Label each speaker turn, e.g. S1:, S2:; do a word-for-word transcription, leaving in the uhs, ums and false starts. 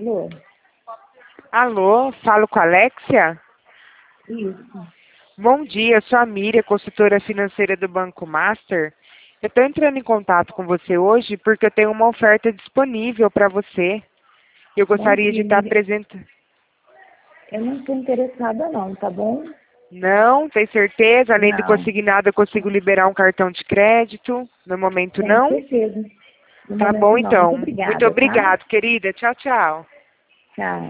S1: Alô?
S2: Alô, falo com a Alexia?
S1: Isso.
S2: Bom dia, eu sou a Miriam, consultora financeira do Banco Master. Eu estou entrando em contato com você hoje porque eu tenho uma oferta disponível para você. Eu
S1: Bom
S2: gostaria de
S1: dia,
S2: estar
S1: Miriam.
S2: apresentando.
S1: Eu não estou interessada não, tá bom?
S2: Não, tem certeza? Além do
S1: Não,
S2: consignado, eu consigo liberar um cartão de crédito? No momento,
S1: com
S2: não?
S1: certeza. No
S2: Tá bom,
S1: momento não. Muito
S2: então. Muito
S1: obrigada, tá?
S2: obrigado, querida. Tchau, tchau.
S1: Tchau.